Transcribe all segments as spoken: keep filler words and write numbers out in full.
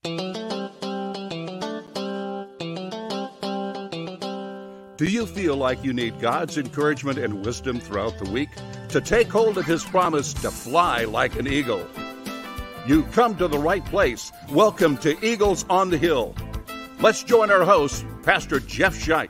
Do you feel like you need God's encouragement and wisdom throughout the week to take hold of His promise to fly like an eagle? You've come to the right place. Welcome to Eagles on the Hill. Let's join our host, Pastor Jeff Scheich.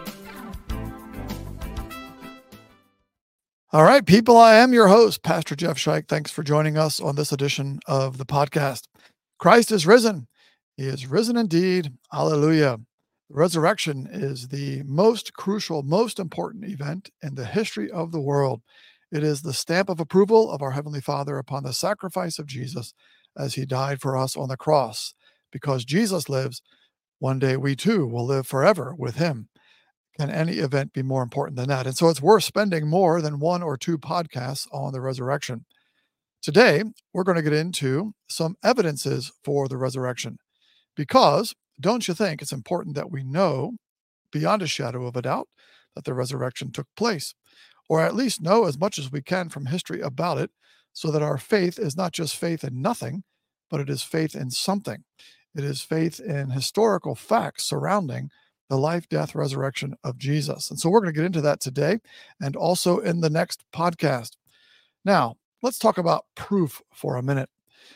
All right, people, I am your host, Pastor Jeff Scheich. Thanks for joining us on this edition of the podcast. Christ is risen. He is risen indeed. Hallelujah. The resurrection is the most crucial, most important event in the history of the world. It is the stamp of approval of our Heavenly Father upon the sacrifice of Jesus as He died for us on the cross. Because Jesus lives, one day we too will live forever with Him. Can any event be more important than that? And so it's worth spending more than one or two podcasts on the resurrection. Today, we're going to get into some evidences for the resurrection. Because don't you think it's important that we know beyond a shadow of a doubt that the resurrection took place, or at least know as much as we can from history about it, so that our faith is not just faith in nothing, but it is faith in something. It is faith in historical facts surrounding the life, death, resurrection of Jesus. And so we're going to get into that today and also in the next podcast. Now, let's talk about proof for a minute.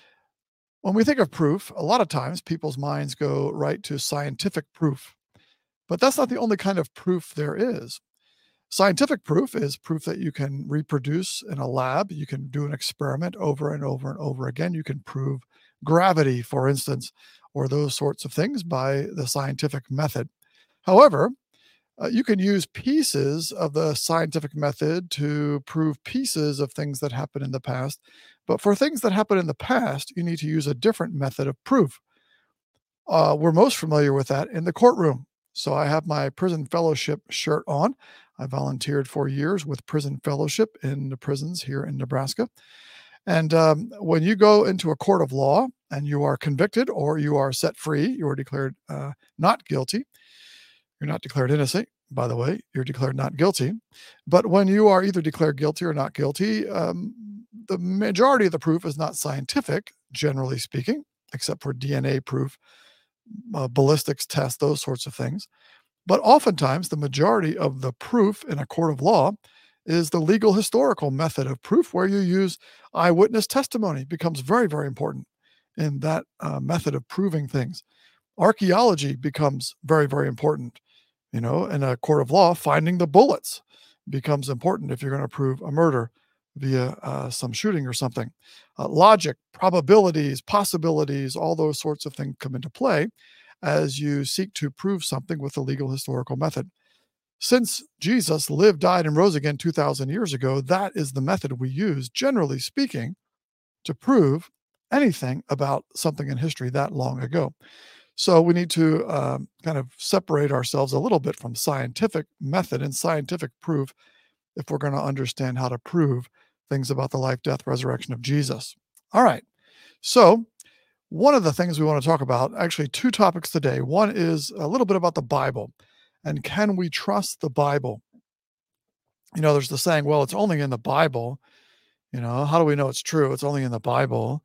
When we think of proof, a lot of times people's minds go right to scientific proof. But that's not the only kind of proof there is. Scientific proof is proof that you can reproduce in a lab. You can do an experiment over and over and over again. You can prove gravity, for instance, or those sorts of things by the scientific method. However, uh, you can use pieces of the scientific method to prove pieces of things that happened in the past. But for things that happen in the past, you need to use a different method of proof. Uh, we're most familiar with that in the courtroom. So I have my prison fellowship shirt on. I volunteered for years with Prison Fellowship in the prisons here in Nebraska. And um, when you go into a court of law and you are convicted or you are set free, you are declared uh, not guilty. You're not declared innocent, by the way. You're declared not guilty. But when you are either declared guilty or not guilty, um, the majority of the proof is not scientific, generally speaking, except for D N A proof, uh, ballistics tests, those sorts of things. But oftentimes, the majority of the proof in a court of law is the legal historical method of proof, where you use eyewitness testimony. It becomes very, very important in that uh, method of proving things. Archaeology becomes very, very important. You know, in a court of law, finding the bullets becomes important if you're going to prove a murder via uh, some shooting or something. Uh, logic, probabilities, possibilities, all those sorts of things come into play as you seek to prove something with the legal historical method. Since Jesus lived, died, and rose again two thousand years ago, that is the method we use, generally speaking, to prove anything about something in history that long ago. So we need to um, kind of separate ourselves a little bit from scientific method and scientific proof if we're going to understand how to prove things about the life, death, resurrection of Jesus. All right. So one of the things we want to talk about, actually two topics today. One is a little bit about the Bible and can we trust the Bible? You know, there's the saying, well, it's only in the Bible. You know, how do we know it's true? It's only in the Bible.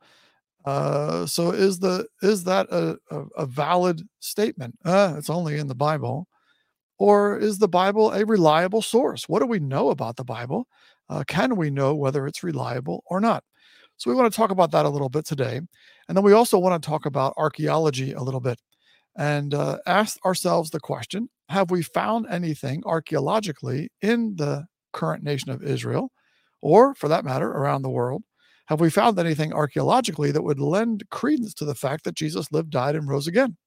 Uh, so is the is that a, a, a valid statement? Uh, it's only in the Bible. Or is the Bible a reliable source? What do we know about the Bible? Uh, can we know whether it's reliable or not? So we want to talk about that a little bit today. And then we also want to talk about archaeology a little bit and uh, ask ourselves the question, have we found anything archaeologically in the current nation of Israel, or for that matter, around the world? Have we found anything archaeologically that would lend credence to the fact that Jesus lived, died, and rose again?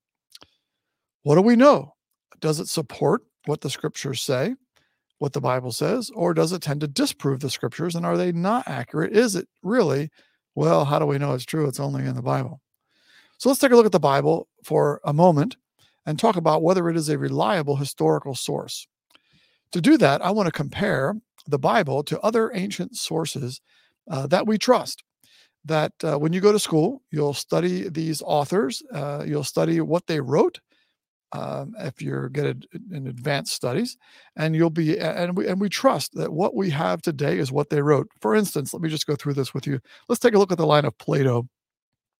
What do we know? Does it support what the scriptures say, what the Bible says, or does it tend to disprove the scriptures? And are they not accurate? Is it really, well, how do we know it's true? It's only in the Bible. So let's take a look at the Bible for a moment and talk about whether it is a reliable historical source. To do that, I want to compare the Bible to other ancient sources uh, that we trust. That uh, when you go to school, you'll study these authors, uh, you'll study what they wrote, um, if you're good in advanced studies, and you'll be, and we, and we trust that what we have today is what they wrote. For instance, let me just go through this with you. Let's take a look at the line of Plato.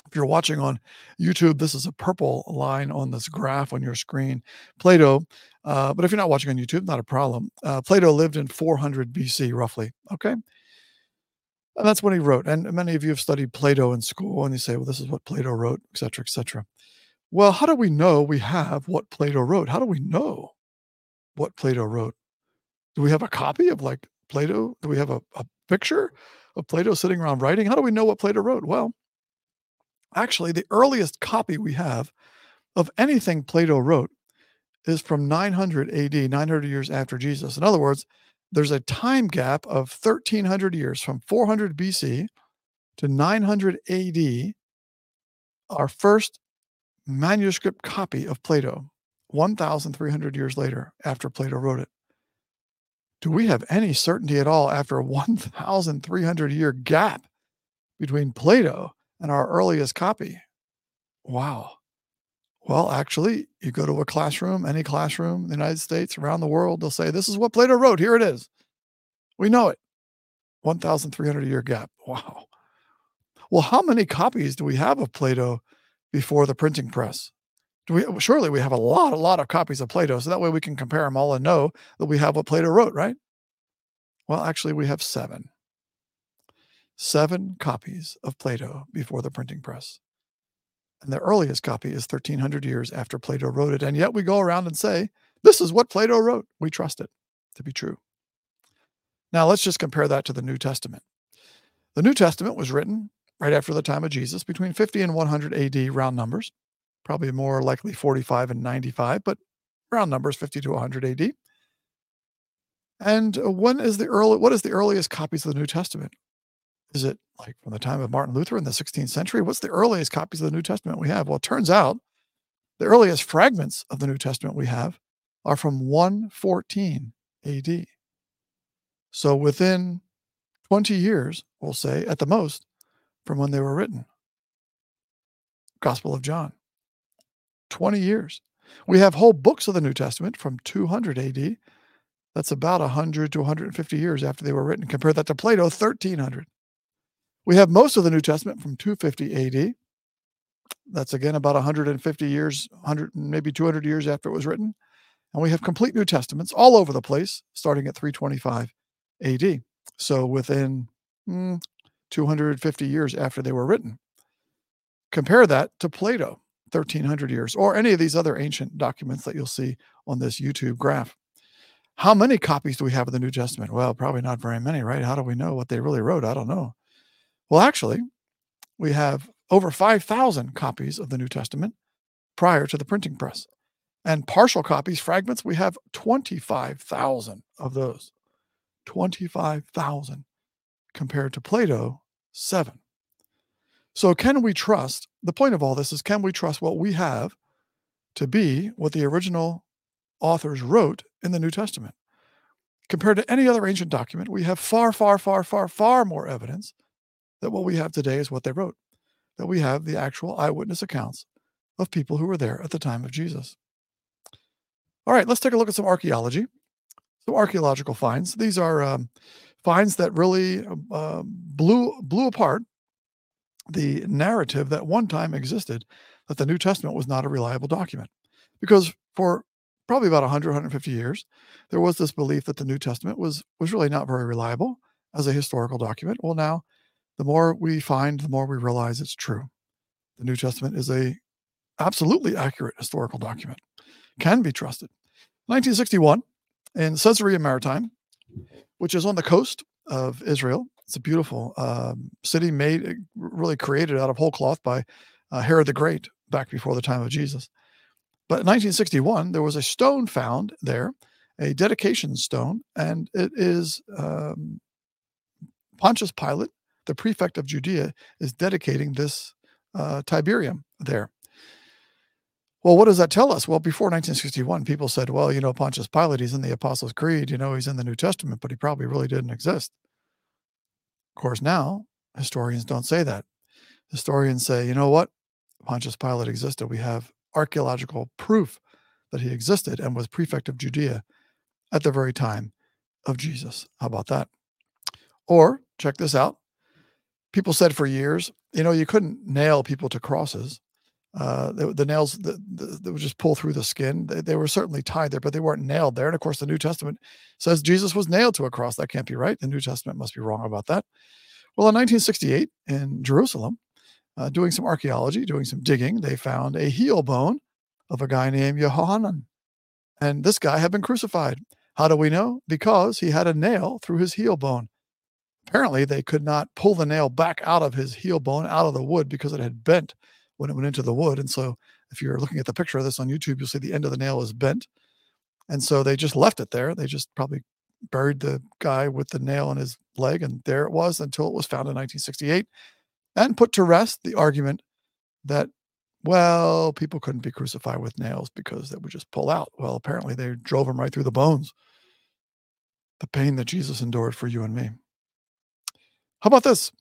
If you're watching on YouTube, this is a purple line on this graph on your screen. Plato, uh, but if you're not watching on YouTube, not a problem. Uh, Plato lived in four hundred B C, roughly, okay? And that's when he wrote. And many of you have studied Plato in school, and you say, well, this is what Plato wrote, et cetera, et cetera. Well, how do we know we have what Plato wrote? How do we know what Plato wrote? Do we have a copy of, like, Plato? Do we have a, a picture of Plato sitting around writing? How do we know what Plato wrote? Well, actually, the earliest copy we have of anything Plato wrote is from nine hundred A D, nine hundred years after Jesus. In other words, there's a time gap of thirteen hundred years from four hundred B C to nine hundred A D, our first manuscript copy of Plato, one thousand three hundred years later after Plato wrote it. Do we have any certainty at all after a one thousand three hundred year gap between Plato and our earliest copy? Wow. Well, actually, you go to a classroom, any classroom in the United States, around the world, they'll say, this is what Plato wrote. Here it is. We know it. one thousand three hundred year gap. Wow. Well, how many copies do we have of Plato before the printing press? Do we, surely we have a lot, a lot of copies of Plato, so that way we can compare them all and know that we have what Plato wrote, right? Well, actually, we have seven. Seven copies of Plato before the printing press. And the earliest copy is thirteen hundred years after Plato wrote it. And yet we go around and say, this is what Plato wrote. We trust it to be true. Now, let's just compare that to the New Testament. The New Testament was written right after the time of Jesus, between fifty and one hundred A D, round numbers. Probably more likely forty-five and ninety-five, but round numbers, fifty to one hundred A D. And when is the early, what is the earliest copies of the New Testament? Is it like from the time of Martin Luther in the sixteenth century? What's the earliest copies of the New Testament we have? Well, it turns out the earliest fragments of the New Testament we have are from one fourteen A D. So within twenty years, we'll say, at the most, from when they were written. Gospel of John. twenty years. We have whole books of the New Testament from two hundred A D. That's about one hundred to one hundred fifty years after they were written. Compare that to Plato, thirteen hundred. We have most of the New Testament from two fifty A D. That's again about one hundred fifty years, one hundred, maybe two hundred years after it was written. And we have complete New Testaments all over the place, starting at three twenty-five A D. So within mm, two hundred fifty years after they were written. Compare that to Plato, thirteen hundred years, or any of these other ancient documents that you'll see on this YouTube graph. How many copies do we have of the New Testament? Well, probably not very many, right? How do we know what they really wrote? I don't know. Well, actually, we have over five thousand copies of the New Testament prior to the printing press. And partial copies, fragments, we have twenty-five thousand of those. twenty-five thousand compared to Plato, seven. So can we trust, the point of all this is, can we trust what we have to be what the original authors wrote in the New Testament? Compared to any other ancient document, we have far, far, far, far, far more evidence that what we have today is what they wrote, that we have the actual eyewitness accounts of people who were there at the time of Jesus. All right, let's take a look at some archaeology, some archaeological finds. These are um, finds that really uh, blew, blew apart the narrative that one time existed that the New Testament was not a reliable document. Because for probably about one hundred, one hundred fifty years, there was this belief that the New Testament was, was really not very reliable as a historical document. Well, now, the more we find, the more we realize it's true. The New Testament is a absolutely accurate historical document, can be trusted. nineteen sixty-one, in Caesarea Maritime, which is on the coast of Israel. It's a beautiful um, city made, really created out of whole cloth by uh, Herod the Great back before the time of Jesus. But in nineteen sixty-one, there was a stone found there, a dedication stone, and it is um, Pontius Pilate, the prefect of Judea, is dedicating this uh, Tiberium there. Well, what does that tell us? Well, before nineteen sixty-one, people said, well, you know, Pontius Pilate, he's in the Apostles' Creed, you know, he's in the New Testament, but he probably really didn't exist. Of course, now historians don't say that. Historians say, you know what? Pontius Pilate existed. We have archaeological proof that he existed and was prefect of Judea at the very time of Jesus. How about that? Or check this out. People said for years, you know, you couldn't nail people to crosses. Uh, the, the nails that that would just pull through the skin. They, they were certainly tied there, but they weren't nailed there. And of course, the New Testament says Jesus was nailed to a cross. That can't be right. The New Testament must be wrong about that. Well, in nineteen sixty-eight in Jerusalem, uh, doing some archaeology, doing some digging, they found a heel bone of a guy named Yohanan. And this guy had been crucified. How do we know? Because he had a nail through his heel bone. Apparently, they could not pull the nail back out of his heel bone, out of the wood, because it had bent when it went into the wood. And so if you're looking at the picture of this on YouTube, you'll see the end of the nail is bent. And so they just left it there. They just probably buried the guy with the nail in his leg, and there it was until it was found in nineteen sixty-eight, and put to rest the argument that, well, people couldn't be crucified with nails because they would just pull out. Well, apparently they drove them right through the bones. The pain that Jesus endured for you and me. How about this?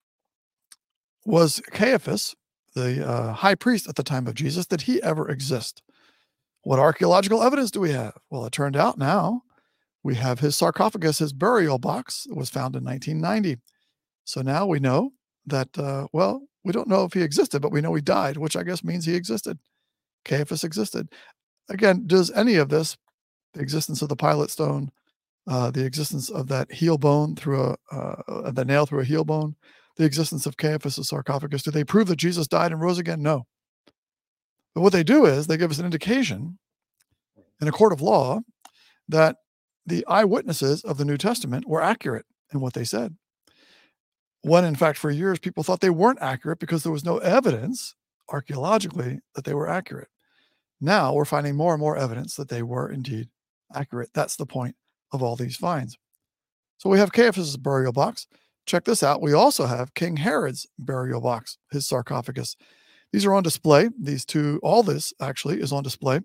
Was Caiaphas, the uh, high priest at the time of Jesus, did he ever exist? What archaeological evidence do we have? Well, it turned out now we have his sarcophagus, his burial box. It was found in nineteen ninety. So now we know that, uh, well, we don't know if he existed, but we know he died, which I guess means he existed. Caiaphas existed. Again, does any of this, the existence of the Pilate stone, uh, the existence of that heel bone through a, uh, the nail through a heel bone, the existence of Caiaphas' sarcophagus, do they prove that Jesus died and rose again? No. But what they do is they give us an indication in a court of law that the eyewitnesses of the New Testament were accurate in what they said. When, in fact, for years, people thought they weren't accurate because there was no evidence archaeologically that they were accurate. Now we're finding more and more evidence that they were indeed accurate. That's the point of all these finds. So we have Caiaphas' burial box. Check this out. We also have King Herod's burial box, his sarcophagus. These are on display. These two, all this actually is on display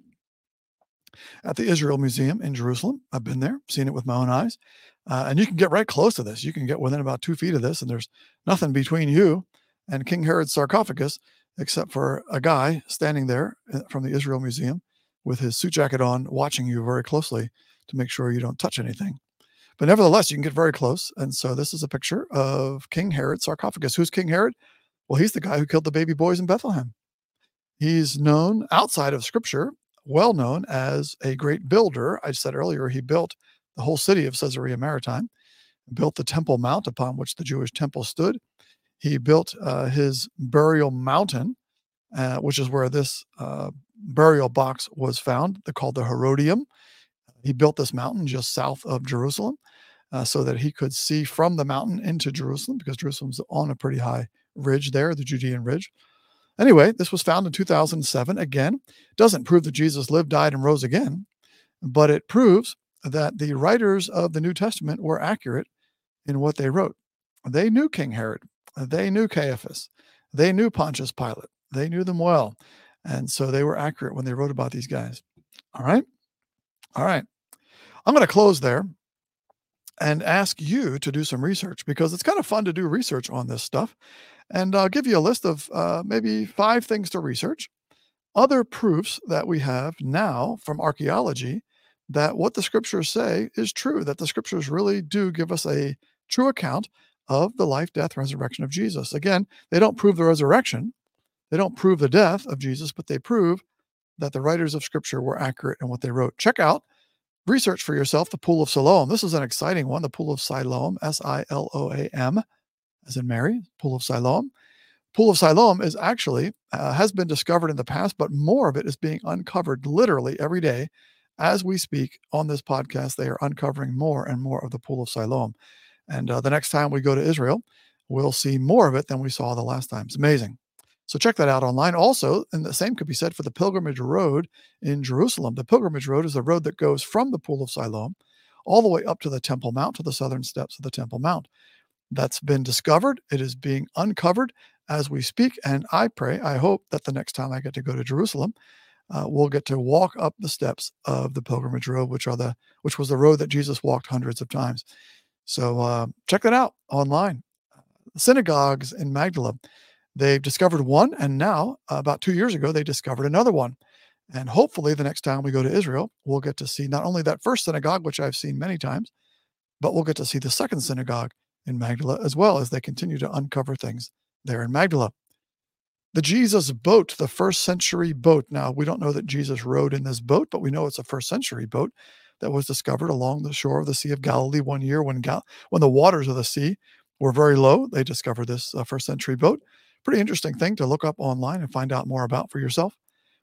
at the Israel Museum in Jerusalem. I've been there, seen it with my own eyes. Uh, and you can get right close to this. You can get within about two feet of this, and there's nothing between you and King Herod's sarcophagus except for a guy standing there from the Israel Museum with his suit jacket on, watching you very closely to make sure you don't touch anything. But nevertheless, you can get very close. And so this is a picture of King Herod's sarcophagus. Who's King Herod? Well, he's the guy who killed the baby boys in Bethlehem. He's known outside of Scripture, well known as a great builder. I said earlier, he built the whole city of Caesarea Maritime, built the Temple Mount upon which the Jewish temple stood. He built uh, his burial mountain, uh, which is where this uh, burial box was found. They're called the Herodium. He built this mountain just south of Jerusalem uh, so that he could see from the mountain into Jerusalem, because Jerusalem's on a pretty high ridge there, the Judean ridge. Anyway, this was found in two thousand seven. Again, doesn't prove that Jesus lived, died, and rose again, but it proves that the writers of the New Testament were accurate in what they wrote. They knew King Herod. They knew Caiaphas. They knew Pontius Pilate. They knew them well. And so they were accurate when they wrote about these guys. All right? All right. I'm going to close there and ask you to do some research, because it's kind of fun to do research on this stuff. And I'll give you a list of uh, maybe five things to research. Other proofs that we have now from archaeology that what the scriptures say is true, that the scriptures really do give us a true account of the life, death, resurrection of Jesus. Again, they don't prove the resurrection. They don't prove the death of Jesus, but they prove that the writers of scripture were accurate in what they wrote. Check out, research for yourself, the Pool of Siloam. This is an exciting one, the Pool of Siloam, S I L O A M, as in Mary, Pool of Siloam. Pool of Siloam is actually, uh, has been discovered in the past, but more of it is being uncovered literally every day. As we speak on this podcast, they are uncovering more and more of the Pool of Siloam. And uh, the next time we go to Israel, we'll see more of it than we saw the last time. It's amazing. So check that out online. Also, and the same could be said for the Pilgrimage Road in Jerusalem. The Pilgrimage Road is the road that goes from the Pool of Siloam all the way up to the Temple Mount, to the southern steps of the Temple Mount. That's been discovered. It is being uncovered as we speak. And I pray, I hope that the next time I get to go to Jerusalem, uh, we'll get to walk up the steps of the Pilgrimage Road, which are the which was the road that Jesus walked hundreds of times. So uh, check that out online. Synagogues in Magdala, they've discovered one, and now uh, about two years ago they discovered another one. And hopefully the next time we go to Israel, we'll get to see not only that first synagogue, which I've seen many times, but we'll get to see the second synagogue in Magdala, as well as they continue to uncover things there in Magdala. The Jesus boat, the first century boat. Now, we don't know that Jesus rode in this boat, but we know it's a first century boat that was discovered along the shore of the Sea of Galilee one year when, Gal- when the waters of the sea were very low. They discovered this uh, first century boat. Pretty interesting thing to look up online and find out more about for yourself.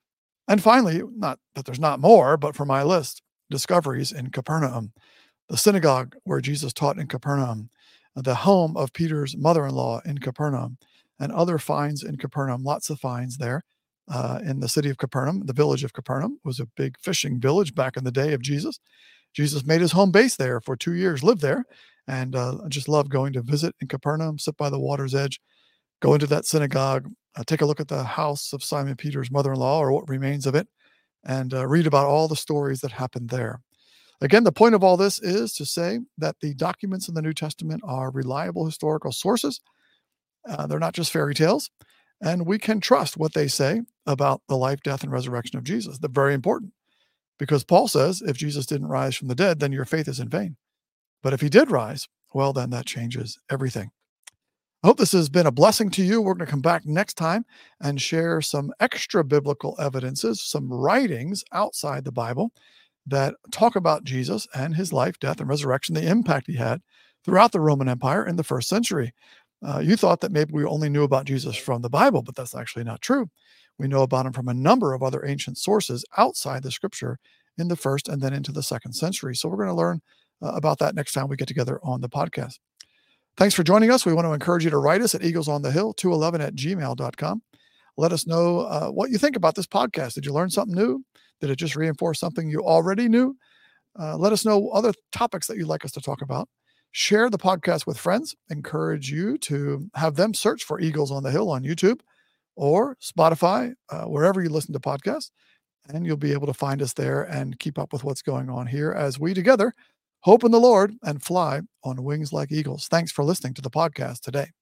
And finally, not that there's not more, but for my list, discoveries in Capernaum, the synagogue where Jesus taught in Capernaum, the home of Peter's mother-in-law in Capernaum, and other finds in Capernaum, lots of finds there uh, in the city of Capernaum. The village of Capernaum was a big fishing village back in the day of Jesus. Jesus made his home base there for two years, lived there, and uh, I just love going to visit in Capernaum, sit by the water's edge, go into that synagogue, uh, take a look at the house of Simon Peter's mother-in-law, or what remains of it, and uh, read about all the stories that happened there. Again, the point of all this is to say that the documents in the New Testament are reliable historical sources. Uh, they're not just fairy tales, and we can trust what they say about the life, death, and resurrection of Jesus. They're very important because Paul says if Jesus didn't rise from the dead, then your faith is in vain. But if he did rise, well, then that changes everything. I hope this has been a blessing to you. We're going to come back next time and share some extra biblical evidences, some writings outside the Bible that talk about Jesus and his life, death, and resurrection, the impact he had throughout the Roman Empire in the first century. Uh, you thought that maybe we only knew about Jesus from the Bible, but that's actually not true. We know about him from a number of other ancient sources outside the scripture in the first and then into the second century. So we're going to learn uh, about that next time we get together on the podcast. Thanks for joining us. We want to encourage you to write us at eaglesonthehill two eleven at gmail dot com. Let us know uh, what you think about this podcast. Did you learn something new? Did it just reinforce something you already knew? Uh, let us know other topics that you'd like us to talk about. Share the podcast with friends. Encourage you to have them search for Eagles on the Hill on YouTube or Spotify, uh, wherever you listen to podcasts, and you'll be able to find us there and keep up with what's going on here as we together hope in the Lord and fly on wings like eagles. Thanks for listening to the podcast today.